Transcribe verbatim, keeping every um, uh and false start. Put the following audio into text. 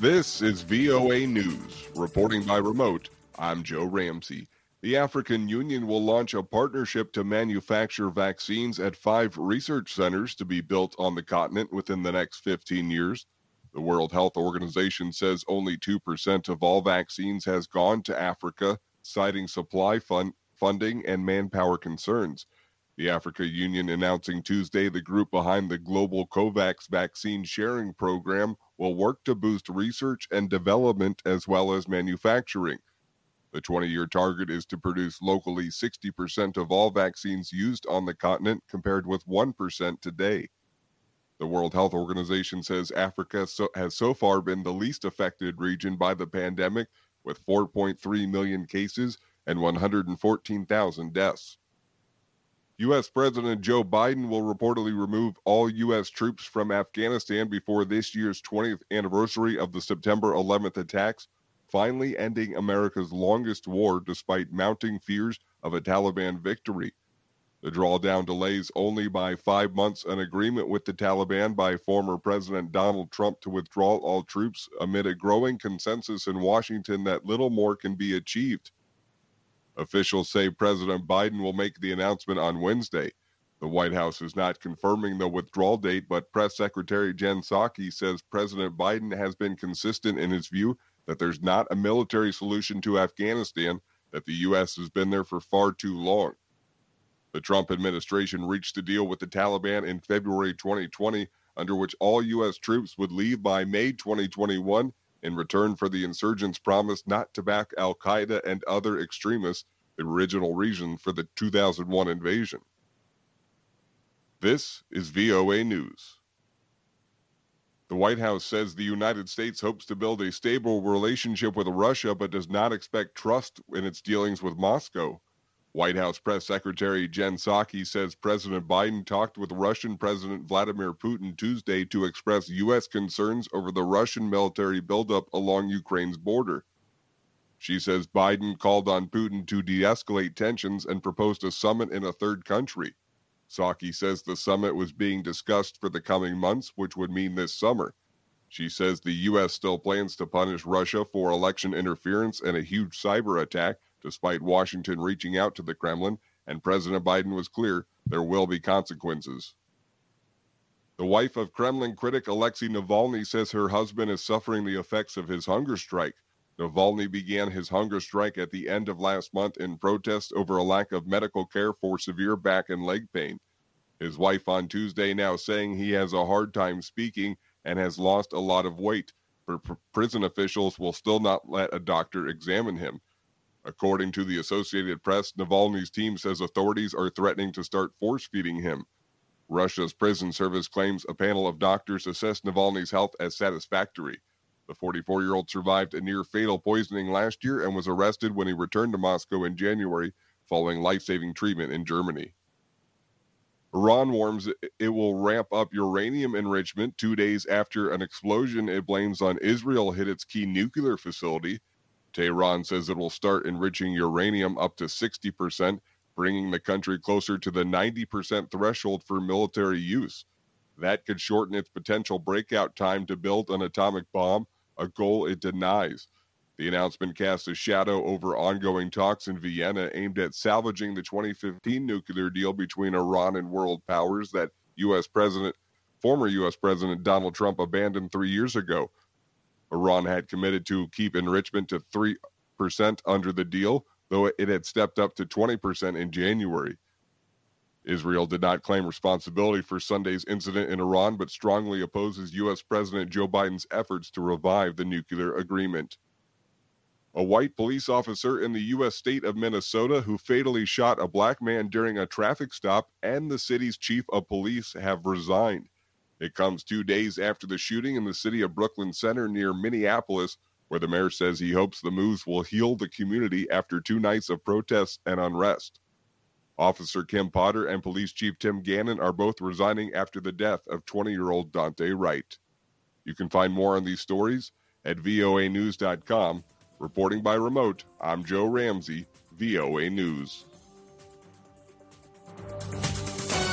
This is V O A News. Reporting by remote, I'm Joe Ramsey. The African Union will launch a partnership to manufacture vaccines at five research centers to be built on the continent within the next fifteen years. The World Health Organization says only two percent of all vaccines has gone to Africa, citing supply fund, funding and manpower concerns. The Africa Union announcing Tuesday the group behind the global COVAX vaccine sharing program will work to boost research and development as well as manufacturing. The twenty-year target is to produce locally sixty percent of all vaccines used on the continent compared with one percent today. The World Health Organization says Africa so, has so far been the least affected region by the pandemic with four point three million cases and one hundred fourteen thousand deaths. U S. President Joe Biden will reportedly remove all U S troops from Afghanistan before this year's twentieth anniversary of the September eleventh attacks, finally ending America's longest war despite mounting fears of a Taliban victory. The drawdown delays only by five months an agreement with the Taliban by former President Donald Trump to withdraw all troops amid a growing consensus in Washington that little more can be achieved. Officials say President Biden will make the announcement on Wednesday. The White House is not confirming the withdrawal date, but Press Secretary Jen Psaki says President Biden has been consistent in his view that there's not a military solution to Afghanistan, that the U S has been there for far too long. The Trump administration reached a deal with the Taliban in February twenty twenty, under which all U S troops would leave by May twenty twenty-one in return for the insurgents' promise not to back al-Qaeda and other extremists, the original reason for the two thousand one invasion. This is V O A News. The White House says the United States hopes to build a stable relationship with Russia but does not expect trust in its dealings with Moscow. White House Press Secretary Jen Psaki says President Biden talked with Russian President Vladimir Putin Tuesday to express U S concerns over the Russian military buildup along Ukraine's border. She says Biden called on Putin to de-escalate tensions and proposed a summit in a third country. Psaki says the summit was being discussed for the coming months, which would mean this summer. She says the U S still plans to punish Russia for election interference and a huge cyber attack, despite Washington reaching out to the Kremlin, and President Biden was clear there will be consequences. The wife of Kremlin critic Alexei Navalny says her husband is suffering the effects of his hunger strike. Navalny began his hunger strike at the end of last month in protest over a lack of medical care for severe back and leg pain. His wife on Tuesday now saying he has a hard time speaking and has lost a lot of weight, but pr- prison officials will still not let a doctor examine him. According to the Associated Press, Navalny's team says authorities are threatening to start force-feeding him. Russia's prison service claims a panel of doctors assessed Navalny's health as satisfactory. The forty-four-year-old survived a near-fatal poisoning last year and was arrested when he returned to Moscow in January following life-saving treatment in Germany. Iran warns it will ramp up uranium enrichment two days after an explosion it blames on Israel hit its key nuclear facility. Tehran says it will start enriching uranium up to sixty percent, bringing the country closer to the ninety percent threshold for military use. That could shorten its potential breakout time to build an atomic bomb, a goal it denies. The announcement casts a shadow over ongoing talks in Vienna aimed at salvaging the twenty fifteen nuclear deal between Iran and world powers that U S. President, former U S. President Donald Trump abandoned three years ago. Iran had committed to keep enrichment to three percent under the deal, though it had stepped up to twenty percent in January. Israel did not claim responsibility for Sunday's incident in Iran, but strongly opposes U S. President Joe Biden's efforts to revive the nuclear agreement. A white police officer in the U S state of Minnesota who fatally shot a black man during a traffic stop and the city's chief of police have resigned. It comes two days after the shooting in the city of Brooklyn Center near Minneapolis, where the mayor says he hopes the moves will heal the community after two nights of protests and unrest. Officer Kim Potter and Police Chief Tim Gannon are both resigning after the death of twenty-year-old Dante Wright. You can find more on these stories at V O A news dot com. Reporting by remote, I'm Joe Ramsey, V O A News.